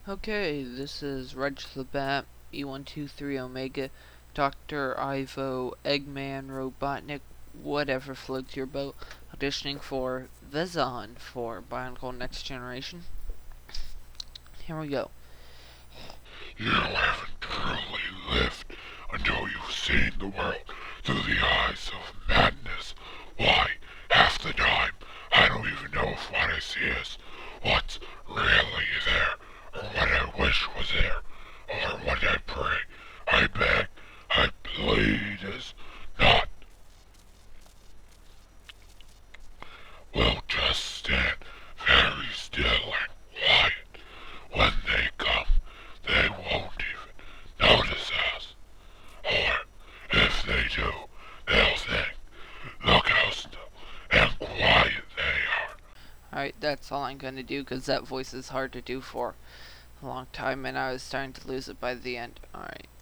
Okay, this is Reg the Bat, E123 Omega, Dr. Ivo, Eggman, Robotnik, whatever floats your boat, auditioning for Vezon for Bionicle Next Generation. Here we go. You haven't truly lived until you've seen the world through the eyes of madness. Why, half the time, I don't even know if what I see is what's really there, or what I wish was there, or what I pray, I beg, I plead is not. We'll just stand very still and quiet. When they come, they won't even notice us. Or, if they do, they'll think, look how still and quiet they are. Alright, that's all I'm gonna do because that voice is hard to do for a long time and I was starting to lose it by the end. Alright.